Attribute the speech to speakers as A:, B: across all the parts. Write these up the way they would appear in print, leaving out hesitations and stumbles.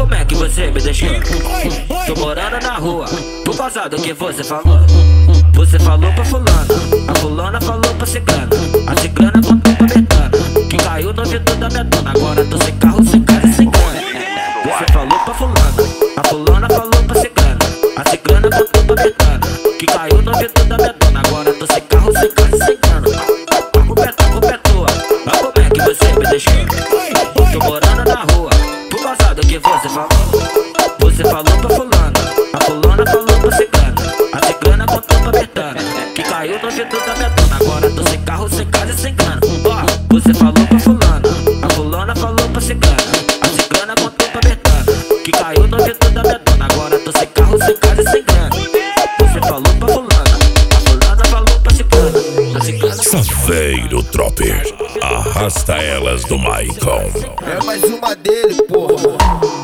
A: como é que você me deixou? Tô morando na rua, por causa do que você falou. Você falou pra fulana, a fulana falou pra cigana, a cigana contou pra betana, que caiu no ouvido da minha dona. Agora tô sem carro, sem casa e sem grana. Você falou pra fulana, a fulana falou pra cigana, a cigana contou pra betana, que caiu no ouvido da minha dona. Agora tô sem carro, sem casa e sem grana. A culpa é tua, mas como é que você me deixou? Tô morando na rua, por causa do que você falou. Você falou pra fulana, a fulana falou pra cigana, a cigana contou pra betana, que caiu no ouvido da minha dona. Agora tô sem carro, sem casa e sem grana. Ó, você falou pra fulana, a fulana falou pra cigana, a cigana contou pra betana, que caiu no ouvido da minha dona. Agora tô sem carro, sem casa e sem grana. Você falou pra fulana, a fulana falou pra cigana, a cigana...
B: Saveiro Tropper, arrasta elas do Maicon.
C: É mais uma dele, porra.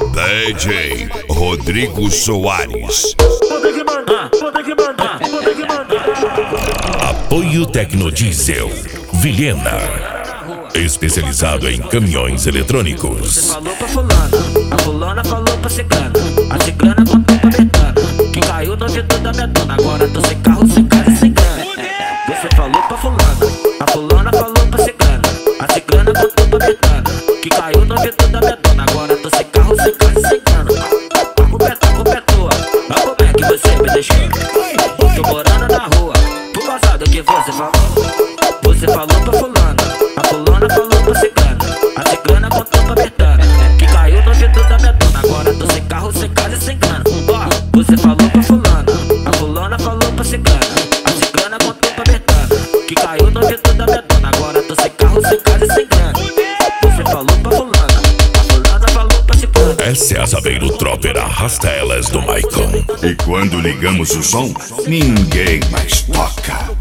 B: DJ Rodrigo Soares.
A: Vou que mandar, vou que mandar, vou que mandar.
B: Apoio Tecnodiesel Vilhena, especializado em caminhões eletrônicos.
A: Você falou pra fulana, a fulana falou pra cigana, a cigana contou pra betana, que caiu no ouvido da minha dona. Agora tô sem carro, sem casa e sem grana. Você falou pra fulana, a fulana falou pra cigana, a cigana contou pra betana, que caiu no ouvido da minha dona. Agora tô sem carro, sem casa e sem grana. A culpa é tua, mas como é que você me deixou? Tô morando na rua, por causa do que você falou. Você falou pra fulana, a fulana falou pra cigana, a cigana contou pra betana, que caiu no ouvido da minha dona. Agora tô sem carro, sem casa e sem grana. Ó, você falou pra fulana, a fulana falou pra cigana, a cigana contou pra betana, que caiu no ouvido da minha dona. Agora tô sem carro, sem casa e sem grana. Você falou pra fulana, a fulana falou pra cigana.
B: Essa é a Saveiro Tropper, arrasta elas do Maicon.
D: E quando ligamos o som, ninguém mais toca.